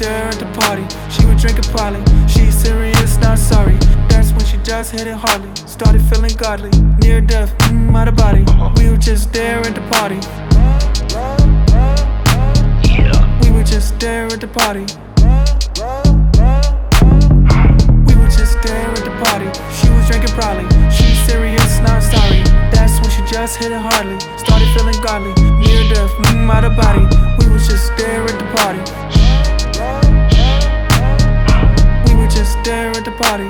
there at the party. She was drinking probably. She's serious, not sorry. That's when she just hit it hardly. Started feeling godly. Near death, out of body. We were just there at the party. We were just there at the party. We were just there at the party. She was drinking probably. She's serious, not sorry. That's when she just hit it hardly. Started feeling godly. Near death, out of body. We were just there at the party. We were just there at the party.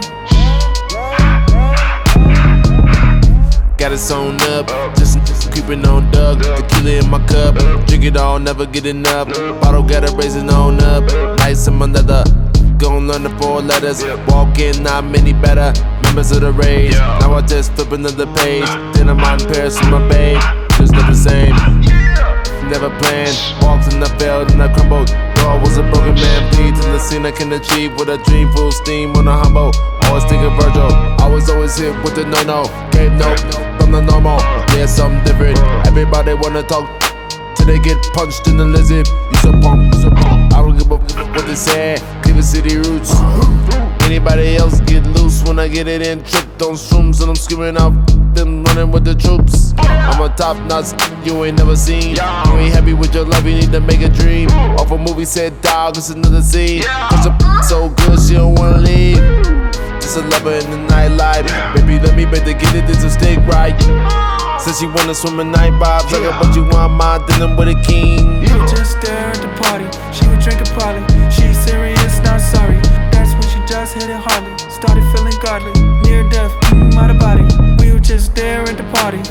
Got it sewn up, just creeping on Doug. Tequila in my cup, drink it all, never get enough. Bottle got it raising on up, nice in my leather. Gon' learn the 4 letters, walk in, not many better. Members of the rage, now I just flip another page. Then I'm out in Paris with my babe, just look the same. Never planned, walked and I failed and I crumbled. Though I was a broken man, bleed to the scene I can achieve with a dream full steam on a humble. Always think of Virgil, always hit with the no-no. Gave no from the normal, yeah, something different. Everybody wanna talk till they get punched in the lizard. You so punk, I don't give a what they say. Cleveland City roots. Anybody else get loose when I get it in. Tripped on shrooms and I'm screaming out them running with the troops. I'm a top notch you ain't never seen. You ain't happy with your love, you need to make a dream. Off a movie said dog, it's another scene. Cause the so good she don't wanna leave. Just a lover in the nightlife. Baby, let me bet to get it, this a stick right. Said she wanna swim in night vibes. Like but you want my denim with a king. We were just there at the party. She was drinking probably. She's serious, not sorry. That's when she just hit it hardly. Started feeling godly. Near death, out of body. We were just there at the party.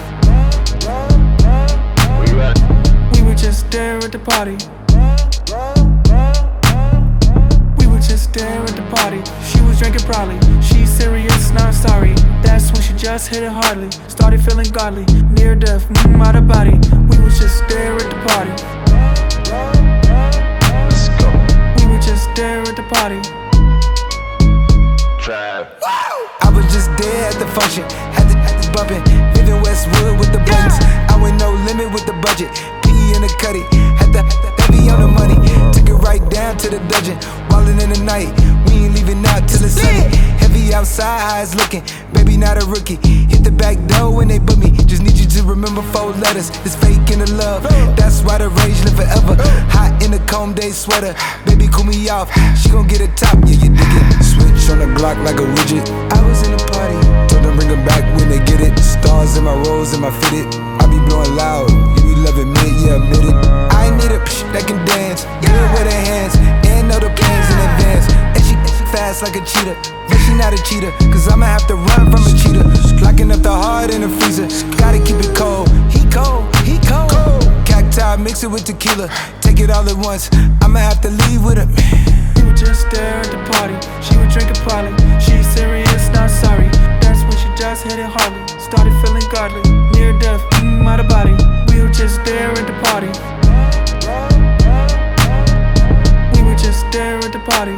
Where you at? We were just there at the party. We were just there at the party. She was drinking probably. She's serious, not sorry. That's when she just hit it hardly. Started feeling godly. Near death, out of body. We were just there at the party. Let's go. We were just there at the party. I was just there at the function, had the bumpin', living Westwood with the buttons. I went no limit with the budget, PE in the cutty, had the heavy on the money. Took it right down to the dungeon, ballin' in the night. We ain't leaving out till it's sunny. Heavy outside, how it's looking, baby not a rookie. Hit the back door when they book me. Just need you to remember 4 letters. It's fake in the love, that's why the rage live forever. Hot in the comb day sweater, baby cool me off. She gon' get a top, yeah you dig it. Switch on the Glock like a widget. I was in the party, told them bring them back when they get it. Stars in my rose and my fitted. I be blowing loud, you be loving me, yeah admit it. I ain't need a that can dance, good with her hands, and know the plans in advance. And she fast like a cheetah, but she not a cheater, cause I'ma have to run from a cheetah. Locking up the heart in the freezer, gotta keep it cold. He cold, he cold. Cacti, mix it with tequila, take it all at once. I'ma have to leave with him. We were just there at the party. She was drinking probably. She's serious, not sorry. That's when she just hit it hardly. Started feeling godly. Near death, out of body. We were just there at the party. We were just there at the party.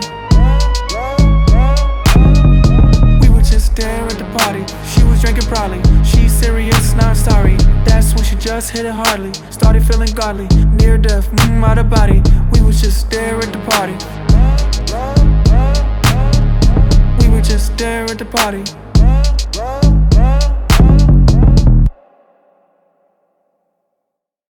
We were just there at the party. She was drinking probably. She's serious, not sorry. That's when she just hit it hardly. Started feeling godly. Near death, out of body. We was just there at the party. We were just there at the party.